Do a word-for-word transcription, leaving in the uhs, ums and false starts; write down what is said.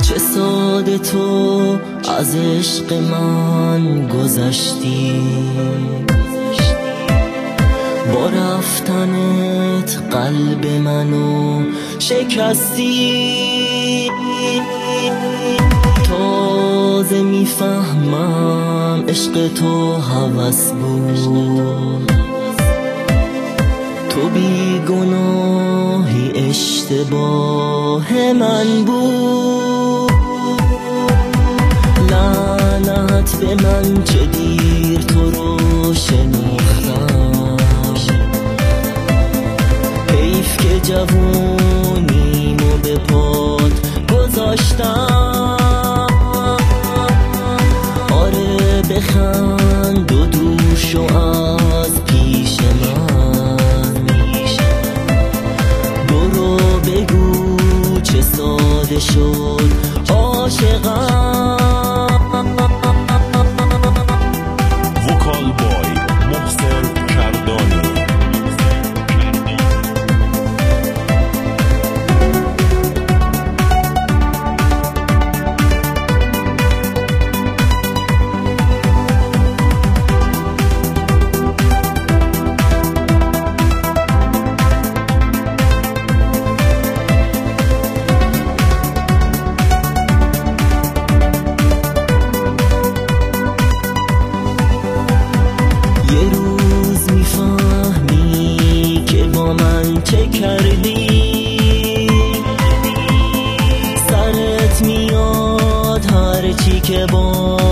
چه ساده تو از عشق من گذشتی، با رفتنت قلب منو شکستی. تازه میفهمم عشق تو هوس بود، تو بی گناهی اشتباه من بود. لعنت به من چه دیر تو رو شناختم، حیف که جوونیمو به پات گذاشتم. آره بخند و دور شو از پیش من، برو بگو چه ساده شد عاشقم. وکال بای محسن کردانی. یه روز میفهمی که با من چه کردی، سرت میاد هرچی که با